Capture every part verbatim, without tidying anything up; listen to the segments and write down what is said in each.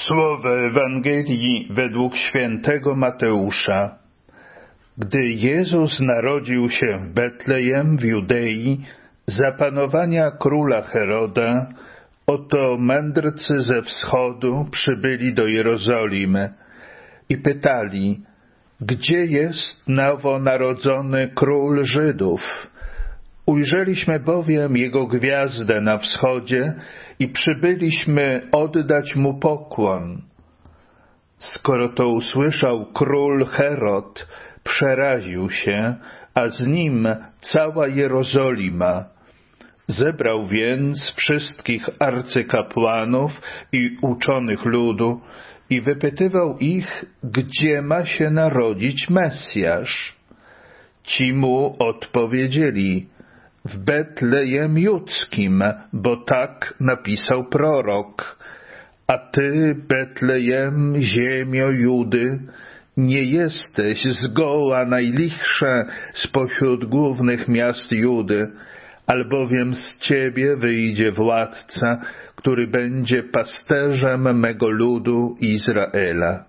Słowo Ewangelii według świętego Mateusza. Gdy Jezus narodził się w Betlejem w Judei, za panowania króla Heroda, oto mędrcy ze wschodu przybyli do Jerozolimy i pytali, gdzie jest nowonarodzony król Żydów? Ujrzeliśmy bowiem jego gwiazdę na wschodzie i przybyliśmy oddać mu pokłon. Skoro to usłyszał król Herod, przeraził się, a z nim cała Jerozolima. Zebrał więc wszystkich arcykapłanów i uczonych ludu i wypytywał ich, gdzie ma się narodzić Mesjasz. Ci mu odpowiedzieli, w Betlejem Judzkim, bo tak napisał prorok. A ty, Betlejem, ziemio Judy, nie jesteś zgoła najlichsza spośród głównych miast Judy, albowiem z ciebie wyjdzie władca, który będzie pasterzem mego ludu Izraela.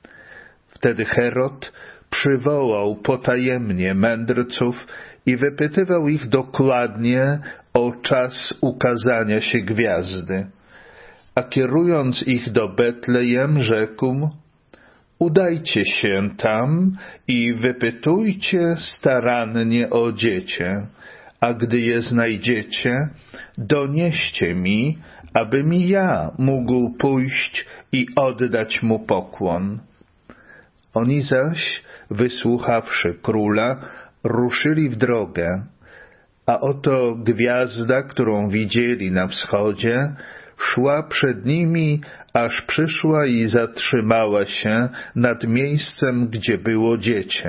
Wtedy Herod przywołał potajemnie mędrców i wypytywał ich dokładnie o czas ukazania się gwiazdy. A kierując ich do Betlejem, rzekł, udajcie się tam i wypytujcie starannie o dziecię, a gdy je znajdziecie, donieście mi, abym i ja mógł pójść i oddać mu pokłon. Oni zaś, wysłuchawszy króla, ruszyli w drogę, a oto gwiazda, którą widzieli na wschodzie, szła przed nimi, aż przyszła i zatrzymała się nad miejscem, gdzie było dziecię.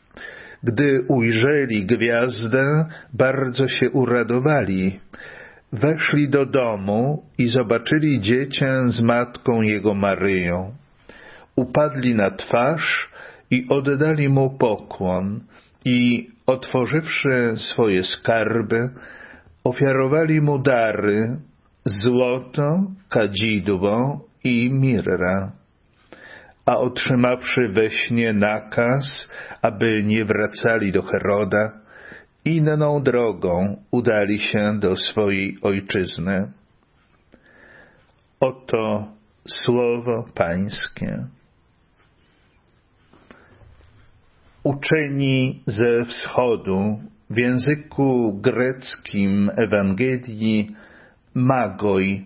Gdy ujrzeli gwiazdę, bardzo się uradowali. Weszli do domu i zobaczyli dziecię z matką jego Maryją. Upadli na twarz i oddali mu pokłon i, otworzywszy swoje skarby, ofiarowali mu dary, złoto, kadzidło i mirra. A otrzymawszy we śnie nakaz, aby nie wracali do Heroda, inną drogą udali się do swojej ojczyzny. Oto słowo Pańskie. Uczeni ze wschodu w języku greckim Ewangelii magoi.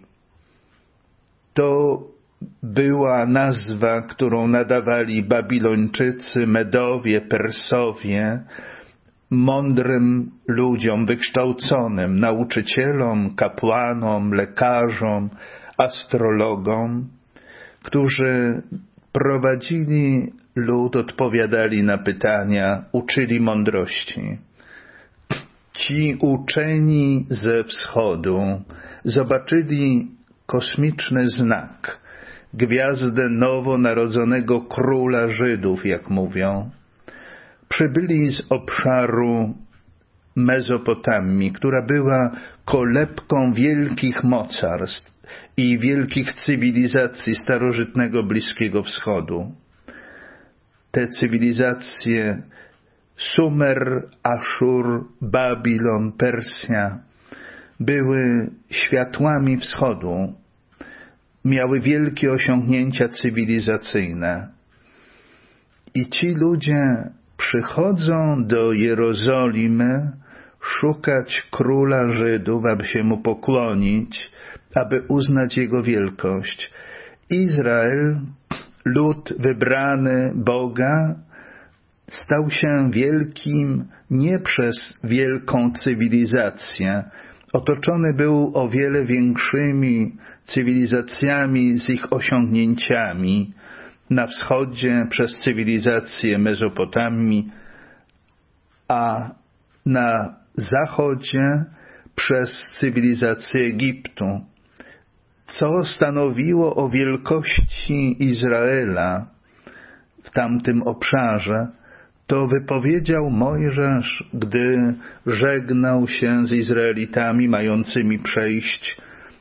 To była nazwa, którą nadawali Babilończycy, Medowie, Persowie, mądrym ludziom, wykształconym, nauczycielom, kapłanom, lekarzom, astrologom, którzy prowadzili lud, odpowiadali na pytania, uczyli mądrości. Ci uczeni ze wschodu zobaczyli kosmiczny znak, gwiazdę nowonarodzonego króla Żydów, jak mówią. Przybyli z obszaru Mezopotamii, która była kolebką wielkich mocarstw i wielkich cywilizacji starożytnego Bliskiego Wschodu. Te cywilizacje Sumer, Aszur, Babilon, Persja były światłami wschodu, miały wielkie osiągnięcia cywilizacyjne. I ci ludzie przychodzą do Jerozolimy szukać króla Żydów, aby się mu pokłonić, aby uznać jego wielkość. Izrael, lud wybrany Boga, stał się wielkim nie przez wielką cywilizację. Otoczony był o wiele większymi cywilizacjami z ich osiągnięciami. Na wschodzie przez cywilizację Mezopotamii, a na zachodzie przez cywilizację Egiptu, co stanowiło o wielkości Izraela w tamtym obszarze. To wypowiedział Mojżesz, gdy żegnał się z Izraelitami mającymi przejść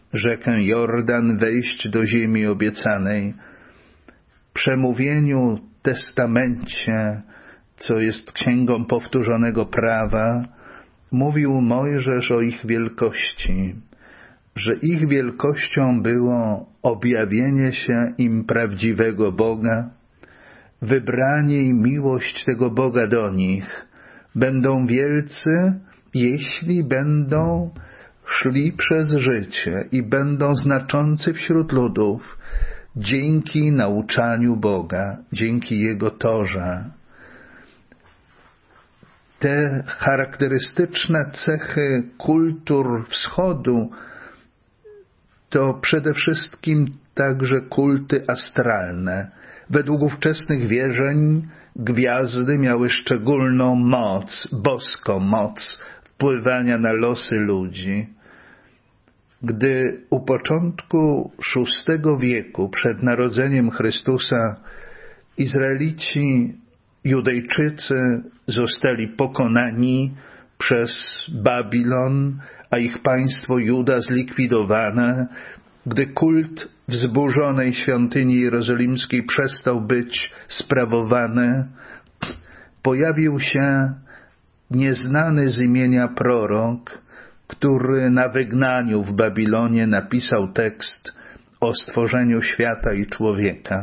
rzekę Jordan, wejść do ziemi obiecanej. Przemówieniu, testamencie, co jest księgą powtórzonego prawa, mówił Mojżesz o ich wielkości, że ich wielkością było objawienie się im prawdziwego Boga, wybranie i miłość tego Boga do nich. Będą wielcy, jeśli będą szli przez życie i będą znaczący wśród ludów dzięki nauczaniu Boga, dzięki Jego Torze. Te charakterystyczne cechy kultur wschodu to przede wszystkim także kulty astralne. Według ówczesnych wierzeń gwiazdy miały szczególną moc, boską moc wpływania na losy ludzi. Gdy u początku szóstego wieku przed narodzeniem Chrystusa Izraelici, Judejczycy zostali pokonani przez Babilon, a ich państwo Juda zlikwidowane, gdy kult wzburzonej świątyni jerozolimskiej przestał być sprawowany, pojawił się nieznany z imienia prorok, który na wygnaniu w Babilonie napisał tekst o stworzeniu świata i człowieka.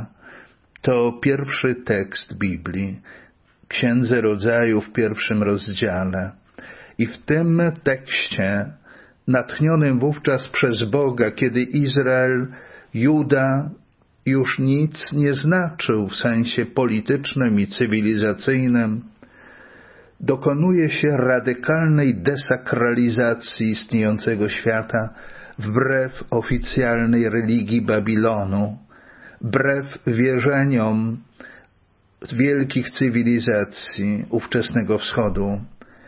To pierwszy tekst Biblii, Księdze Rodzaju w pierwszym rozdziale. I w tym tekście, natchnionym wówczas przez Boga, kiedy Izrael, Juda już nic nie znaczył w sensie politycznym i cywilizacyjnym, dokonuje się radykalnej desakralizacji istniejącego świata wbrew oficjalnej religii Babilonu, wbrew wierzeniom wielkich cywilizacji ówczesnego wschodu,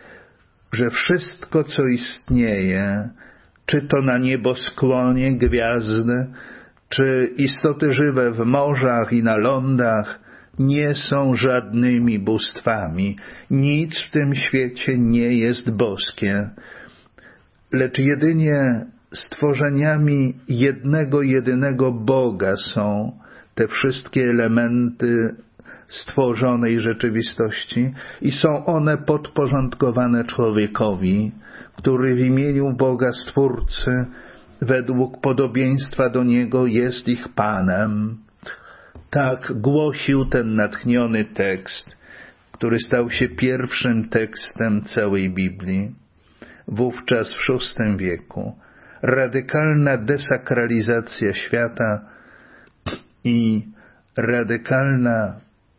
że wszystko, co istnieje, czy to na nieboskłonie gwiazdy, czy istoty żywe w morzach i na lądach, nie są żadnymi bóstwami. Nic w tym świecie nie jest boskie, lecz jedynie stworzeniami jednego, jedynego Boga są te wszystkie elementy stworzonej rzeczywistości i są one podporządkowane człowiekowi, który w imieniu Boga Stwórcy według podobieństwa do Niego jest ich Panem. Tak głosił ten natchniony tekst, który stał się pierwszym tekstem całej Biblii, wówczas w szóstym wieku. Radykalna desakralizacja świata i radykalna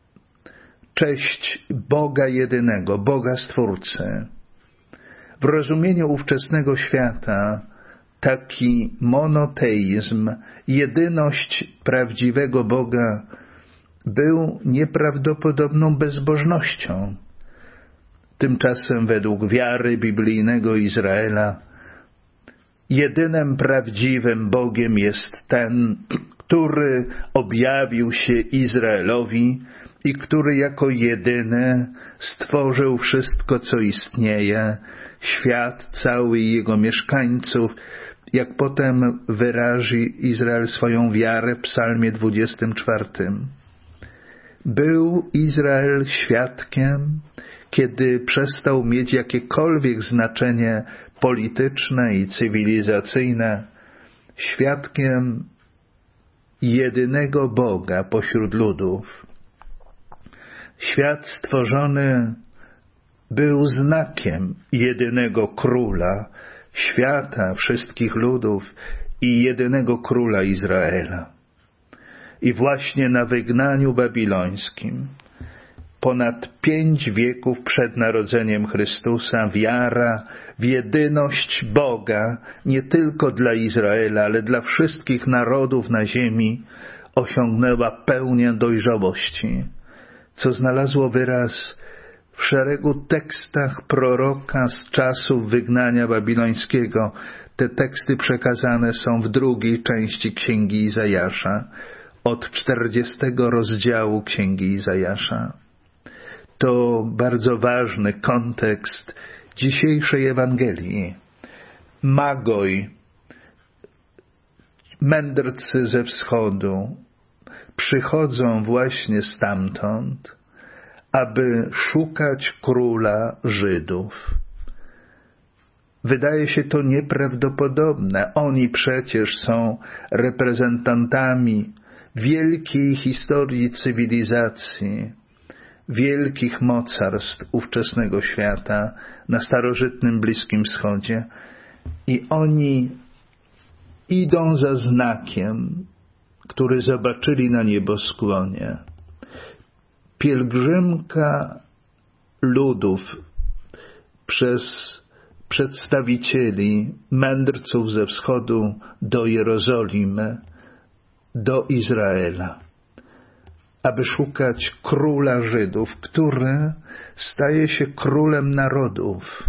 cześć Boga jedynego, Boga Stwórcy. W rozumieniu ówczesnego świata taki monoteizm, jedyność prawdziwego Boga był nieprawdopodobną bezbożnością. Tymczasem według wiary biblijnego Izraela jedynym prawdziwym Bogiem jest ten, który objawił się Izraelowi i który jako jedyny stworzył wszystko, co istnieje, świat cały i jego mieszkańców, jak potem wyrazi Izrael swoją wiarę w psalmie dwudziestym czwartym. Był Izrael świadkiem, kiedy przestał mieć jakiekolwiek znaczenie polityczne i cywilizacyjne, świadkiem jedynego Boga pośród ludów. Świat stworzony był znakiem jedynego Króla świata, wszystkich ludów i jedynego Króla Izraela. I właśnie na wygnaniu babilońskim, ponad pięć wieków przed narodzeniem Chrystusa, wiara w jedyność Boga, nie tylko dla Izraela, ale dla wszystkich narodów na ziemi, osiągnęła pełnię dojrzałości, co znalazło wyraz w szeregu tekstach proroka z czasów wygnania babilońskiego. Te teksty przekazane są w drugiej części Księgi Izajasza, od czterdziestego rozdziału Księgi Izajasza. To bardzo ważny kontekst dzisiejszej Ewangelii. Magoj, mędrcy ze wschodu przychodzą właśnie stamtąd, aby szukać króla Żydów. Wydaje się to nieprawdopodobne. Oni przecież są reprezentantami wielkiej historii cywilizacji, wielkich mocarstw ówczesnego świata na starożytnym Bliskim Wschodzie i oni idą za znakiem, który zobaczyli na nieboskłonie. Pielgrzymka ludów przez przedstawicieli mędrców ze wschodu do Jerozolimy, do Izraela, aby szukać króla Żydów, który staje się królem narodów.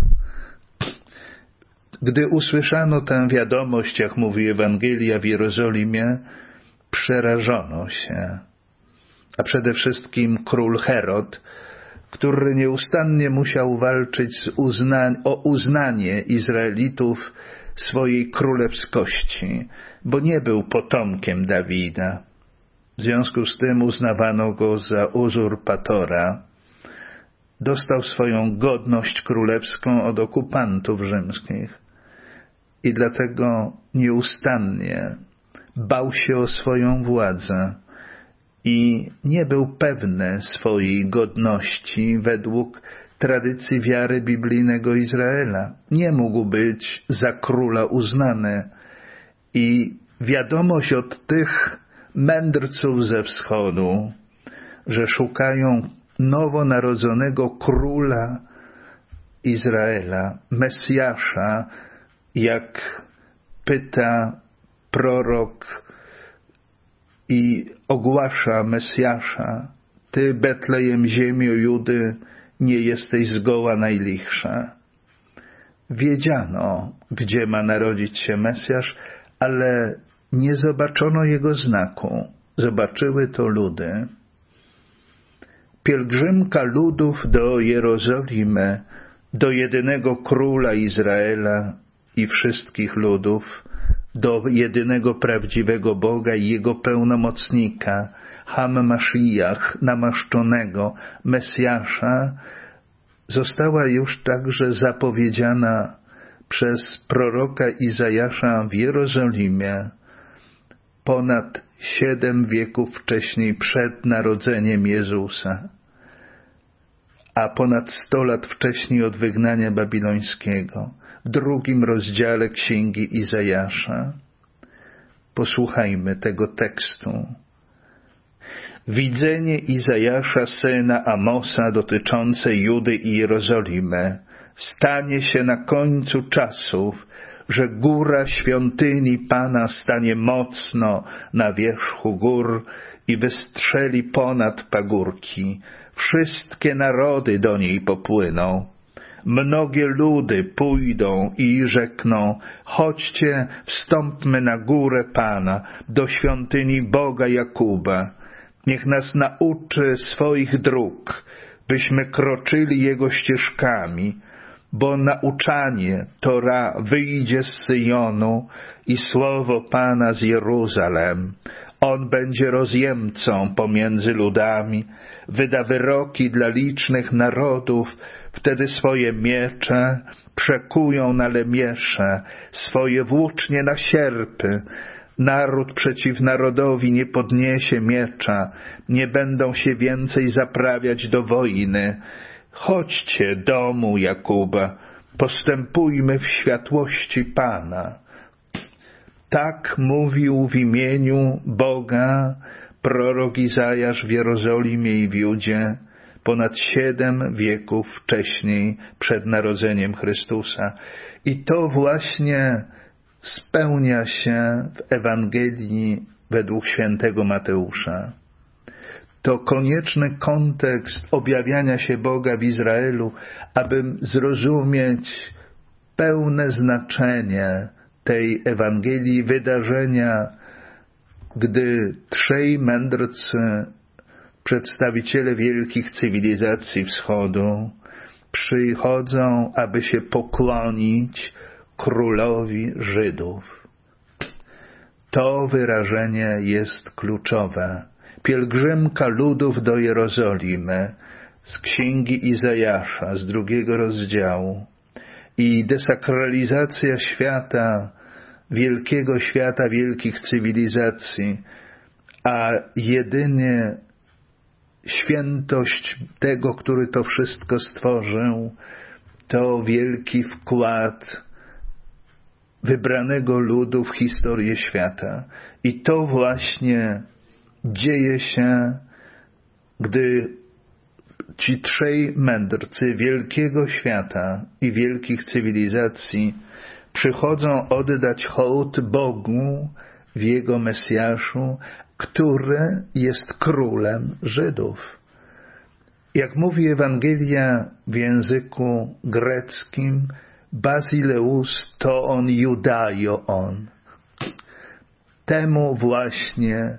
Gdy usłyszano tę wiadomość, jak mówi Ewangelia, w Jerozolimie, przerażono się. A przede wszystkim król Herod, który nieustannie musiał walczyć z uzna- o uznanie Izraelitów swojej królewskości, bo nie był potomkiem Dawida. W związku z tym uznawano go za uzurpatora. Dostał swoją godność królewską od okupantów rzymskich i dlatego nieustannie bał się o swoją władzę i nie był pewny swojej godności według tradycji wiary biblijnego Izraela. Nie mógł być za króla uznany i wiadomość od tych mędrców ze wschodu, że szukają nowonarodzonego króla Izraela, Mesjasza, jak pyta prorok i ogłasza Mesjasza: Ty, Betlejem, ziemio Judy, nie jesteś zgoła najlichsza. Wiedziano, gdzie ma narodzić się Mesjasz, ale nie zobaczono jego znaku. Zobaczyły to ludy. Pielgrzymka ludów do Jerozolimy, do jedynego króla Izraela i wszystkich ludów, do jedynego prawdziwego Boga i Jego pełnomocnika, Ham-Mashiach, namaszczonego Mesjasza, została już także zapowiedziana przez proroka Izajasza w Jerozolimie ponad siedem wieków wcześniej przed narodzeniem Jezusa, a ponad sto lat wcześniej od wygnania babilońskiego, w drugim rozdziale Księgi Izajasza. Posłuchajmy tego tekstu. Widzenie Izajasza, syna Amosa, dotyczące Judy i Jerozolimy, stanie się na końcu czasów, że góra świątyni Pana stanie mocno na wierzchu gór i wystrzeli ponad pagórki. Wszystkie narody do niej popłyną. Mnogie ludy pójdą i rzekną: chodźcie, wstąpmy na górę Pana, do świątyni Boga Jakuba. Niech nas nauczy swoich dróg, byśmy kroczyli Jego ścieżkami, bo nauczanie Tora wyjdzie z Syjonu i słowo Pana z Jeruzalem. On będzie rozjemcą pomiędzy ludami, wyda wyroki dla licznych narodów. Wtedy swoje miecze przekują na lemiesze, swoje włócznie na sierpy. Naród przeciw narodowi nie podniesie miecza, nie będą się więcej zaprawiać do wojny. Chodźcie, domu Jakuba, postępujmy w światłości Pana. Tak mówił w imieniu Boga prorok Izajasz w Jerozolimie i w Judzie ponad siedem wieków wcześniej przed narodzeniem Chrystusa. I to właśnie spełnia się w Ewangelii według świętego Mateusza. To konieczny kontekst objawiania się Boga w Izraelu, aby zrozumieć pełne znaczenie tej Ewangelii, wydarzenia, gdy trzej mędrcy, przedstawiciele wielkich cywilizacji wschodu, przychodzą, aby się pokłonić królowi Żydów. To wyrażenie jest kluczowe. Pielgrzymka ludów do Jerozolimy z księgi Izajasza, z drugiego rozdziału i desakralizacja świata, wielkiego świata, wielkich cywilizacji, a jedynie świętość tego, który to wszystko stworzył, to wielki wkład wybranego ludu w historię świata. I to właśnie dzieje się, gdy ci trzej mędrcy wielkiego świata i wielkich cywilizacji przychodzą oddać hołd Bogu w Jego Mesjaszu, który jest królem Żydów. Jak mówi Ewangelia w języku greckim, Basileus to on Judajo on. Temu właśnie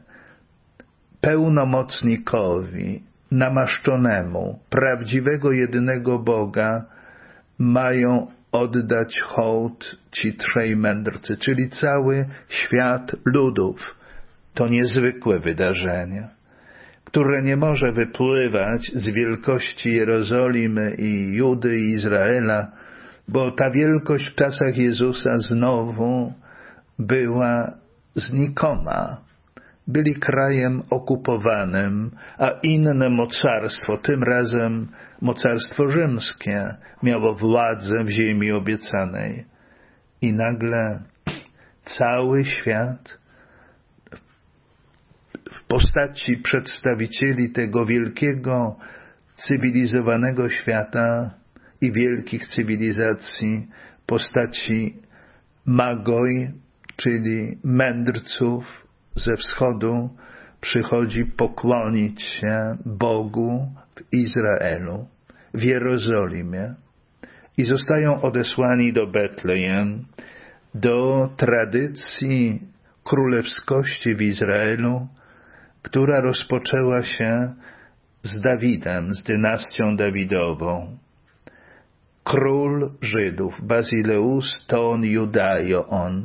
pełnomocnikowi, namaszczonemu, prawdziwego jedynego Boga mają oddać hołd ci trzej mędrcy, czyli cały świat ludów. To niezwykłe wydarzenie, które nie może wypływać z wielkości Jerozolimy i Judy i Izraela, bo ta wielkość w czasach Jezusa znowu była znikoma. Byli krajem okupowanym, a inne mocarstwo, tym razem mocarstwo rzymskie, miało władzę w ziemi obiecanej. I nagle cały świat w postaci przedstawicieli tego wielkiego, cywilizowanego świata i wielkich cywilizacji, postaci magoi, czyli mędrców ze wschodu, przychodzi pokłonić się Bogu w Izraelu, w Jerozolimie i zostają odesłani do Betlejem, do tradycji królewskości w Izraelu, która rozpoczęła się z Dawidem, z dynastią Dawidową. Król Żydów, Basileus to on Judajo on.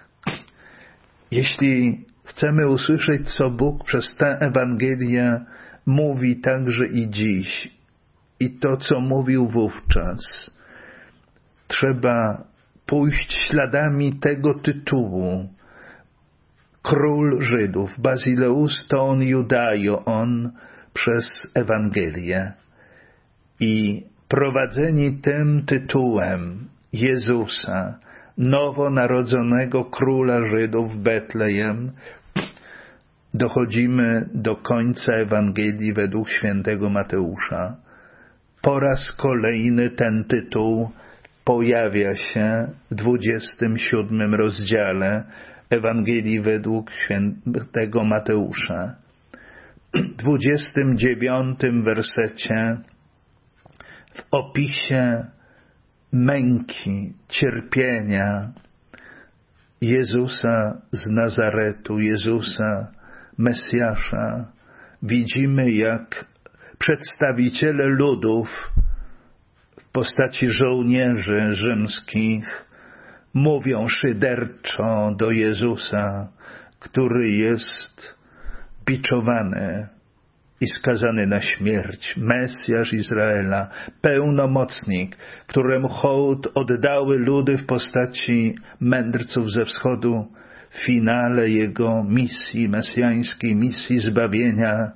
Jeśli chcemy usłyszeć, co Bóg przez tę Ewangelię mówi także i dziś, i to, co mówił wówczas, trzeba pójść śladami tego tytułu. Król Żydów, Basileus to on Judajo on, przez Ewangelię. I prowadzeni tym tytułem Jezusa, nowonarodzonego króla Żydów w Betlejem, dochodzimy do końca Ewangelii według świętego Mateusza. Po raz kolejny ten tytuł pojawia się w dwudziestym siódmym rozdziale Ewangelii według świętego Mateusza. W dwudziestym dziewiątym wersecie w opisie męki, cierpienia Jezusa z Nazaretu, Jezusa, Mesjasza, widzimy, jak przedstawiciele ludów w postaci żołnierzy rzymskich mówią szyderczo do Jezusa, który jest biczowany i skazany na śmierć, Mesjasz Izraela, pełnomocnik, któremu hołd oddały ludy w postaci mędrców ze wschodu, w finale jego misji mesjańskiej, misji zbawienia,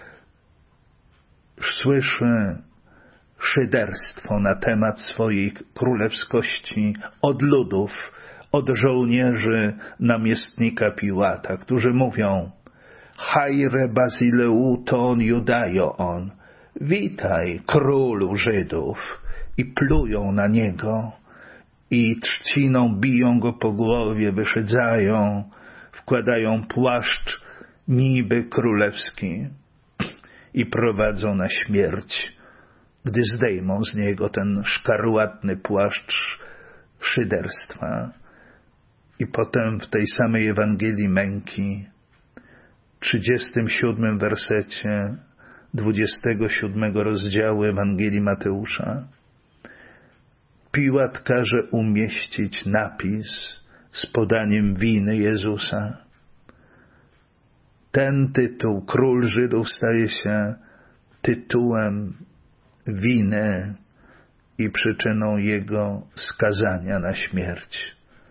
słyszy szyderstwo na temat swojej królewskości od ludów, od żołnierzy namiestnika Piłata, którzy mówią: Hajre Basileu ton Judajo on, witaj królu Żydów, i plują na niego i trzciną biją go po głowie, wyszydzają, wkładają płaszcz niby królewski i prowadzą na śmierć, gdy zdejmą z niego ten szkarłatny płaszcz szyderstwa. I potem w tej samej Ewangelii męki, trzydziestym siódmym wersecie dwudziestego siódmego rozdziału Ewangelii Mateusza, Piłat każe umieścić napis z podaniem winy Jezusa. ten tytuł, król Żydów, staje się tytułem winy i przyczyną jego skazania na śmierć.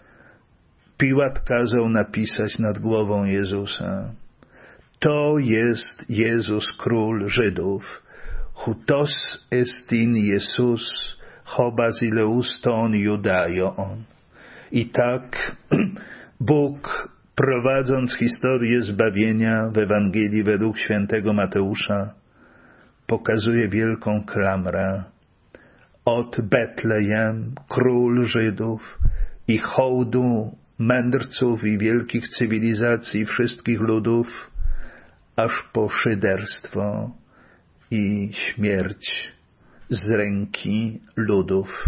Piłat kazał napisać nad głową Jezusa: to jest Jezus, król Żydów. Hutos estin Jesus, ho basileuston Judaion. I tak Bóg, prowadząc historię zbawienia w Ewangelii według świętego Mateusza, pokazuje wielką klamrę od Betlejem, król Żydów, i hołdu mędrców i wielkich cywilizacji wszystkich ludów, aż po szyderstwo i śmierć z ręki ludów.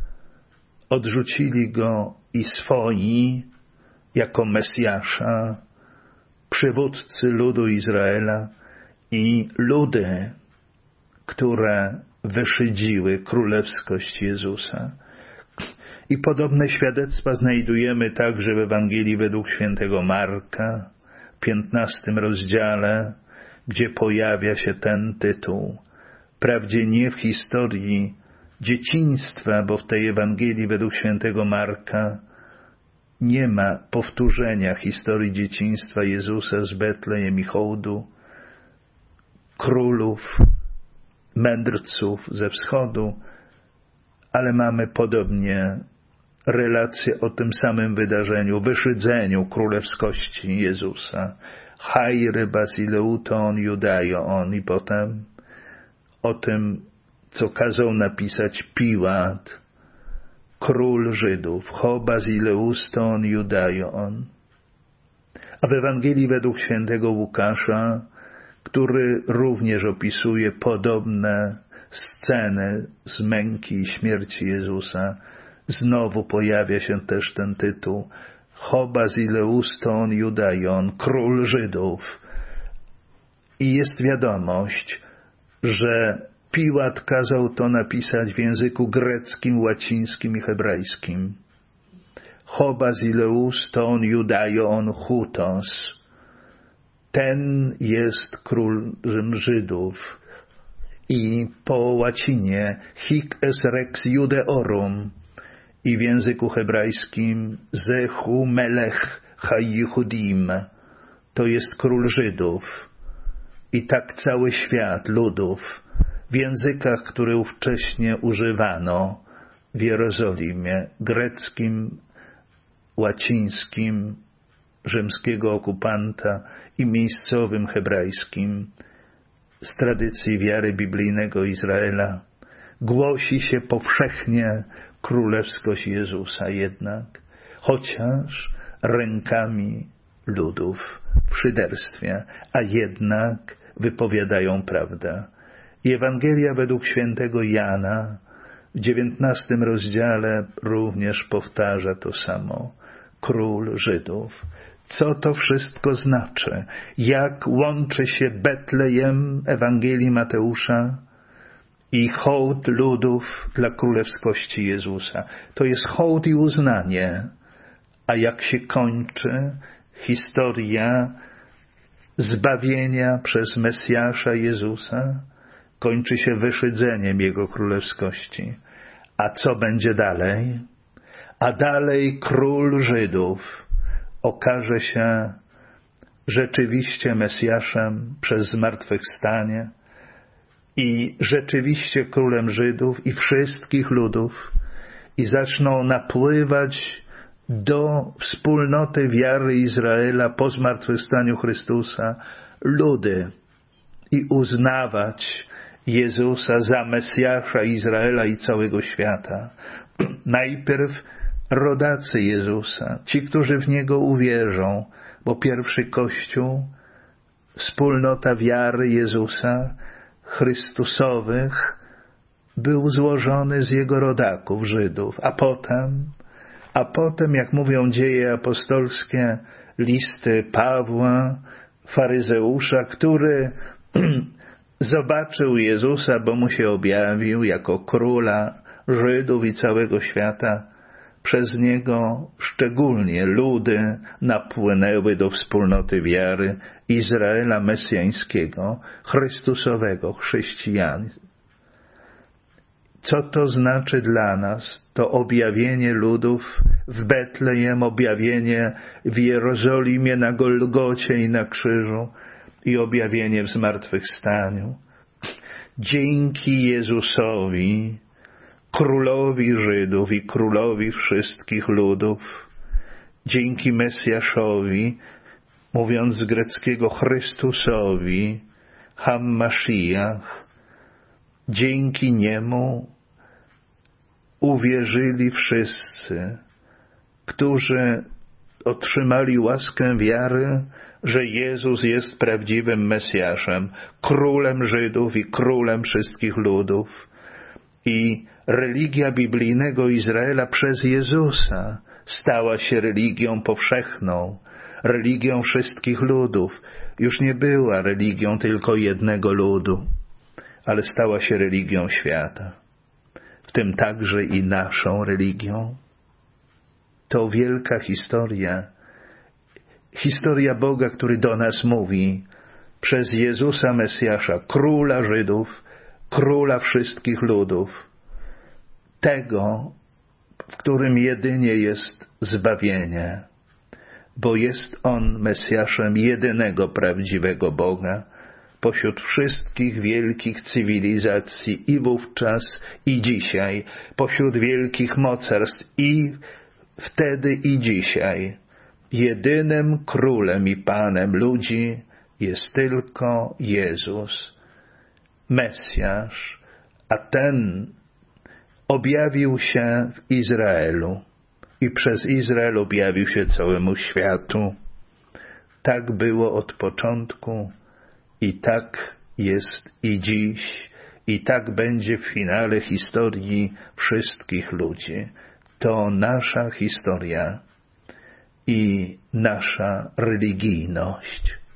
Odrzucili go i swoi jako Mesjasza, przywódcy ludu Izraela, i ludy, które wyszydziły królewskość Jezusa. I podobne świadectwa znajdujemy także w Ewangelii według świętego Marka, w piętnastym rozdziale, gdzie pojawia się ten tytuł. Wprawdzie nie w historii dzieciństwa, bo w tej Ewangelii według świętego Marka nie ma powtórzenia historii dzieciństwa Jezusa z Betlejem i hołdu królów, mędrców ze wschodu, ale mamy podobnie relacje o tym samym wydarzeniu, wyszydzeniu królewskości Jezusa. Haire basileuton Judaion, i potem o tym, co kazał napisać Piłat, król Żydów, ho basileuston Judaion. A w Ewangelii według świętego Łukasza, który również opisuje podobne sceny z męki i śmierci Jezusa, znowu pojawia się też ten tytuł: ho basileuston Judaion, król Żydów. I jest wiadomość, że Piłat kazał to napisać w języku greckim, łacińskim i hebrajskim. Ho basileuston Judaion hutos. Ten jest królem Żydów. I po łacinie hic es rex Judeorum, i w języku hebrajskim zehu melech ha-Yehudim. To jest król Żydów. I tak cały świat ludów w językach, które ówcześnie używano w Jerozolimie, greckim, łacińskim, rzymskiego okupanta i miejscowym hebrajskim, z tradycji wiary biblijnego Izraela, głosi się powszechnie królewskość Jezusa, jednak chociaż rękami ludów w szyderstwie, a jednak wypowiadają prawdę. I Ewangelia według świętego Jana w dziewiętnastym rozdziale również powtarza to samo. Król Żydów. Co to wszystko znaczy? Jak łączy się Betlejem Ewangelii Mateusza i hołd ludów dla królewskości Jezusa? To jest hołd i uznanie. A jak się kończy historia zbawienia przez Mesjasza Jezusa? Kończy się wyszydzeniem Jego królewskości. A co będzie dalej? A dalej król Żydów okaże się rzeczywiście Mesjaszem przez zmartwychwstanie i rzeczywiście królem Żydów i wszystkich ludów, i zaczną napływać do wspólnoty wiary Izraela po zmartwychwstaniu Chrystusa ludy i uznawać Jezusa za Mesjasza Izraela i całego świata. Najpierw rodacy Jezusa, ci, którzy w Niego uwierzą, bo pierwszy Kościół, wspólnota wiary Jezusa Chrystusowych, był złożony z Jego rodaków, Żydów, a potem, a potem, jak mówią dzieje apostolskie, listy Pawła, faryzeusza, który zobaczył Jezusa, bo mu się objawił jako króla Żydów i całego świata, Przez Niego szczególnie ludy napłynęły do wspólnoty wiary Izraela mesjańskiego, Chrystusowego, chrześcijan. Co to znaczy dla nas? To objawienie ludów w Betlejem, objawienie w Jerozolimie, na Golgocie i na krzyżu i objawienie w zmartwychwstaniu. Dzięki Jezusowi, Królowi Żydów i Królowi wszystkich ludów, dzięki Mesjaszowi, mówiąc z greckiego Chrystusowi, Hammashiach, dzięki Niemu uwierzyli wszyscy, którzy otrzymali łaskę wiary, że Jezus jest prawdziwym Mesjaszem, Królem Żydów i Królem wszystkich ludów. I religia biblijnego Izraela przez Jezusa stała się religią powszechną, religią wszystkich ludów. Już nie była religią tylko jednego ludu, ale stała się religią świata, w tym także i naszą religią. To wielka historia, historia Boga, który do nas mówi przez Jezusa Mesjasza, Króla Żydów, Króla wszystkich ludów, tego, w którym jedynie jest zbawienie, bo jest On Mesjaszem jedynego prawdziwego Boga, pośród wszystkich wielkich cywilizacji i wówczas, i dzisiaj, pośród wielkich mocarstw i wtedy, i dzisiaj. Jedynym Królem i Panem ludzi jest tylko Jezus, Mesjasz, a Ten objawił się w Izraelu i przez Izrael objawił się całemu światu. Tak było od początku i tak jest i dziś, i tak będzie w finale historii wszystkich ludzi. To nasza historia i nasza religijność.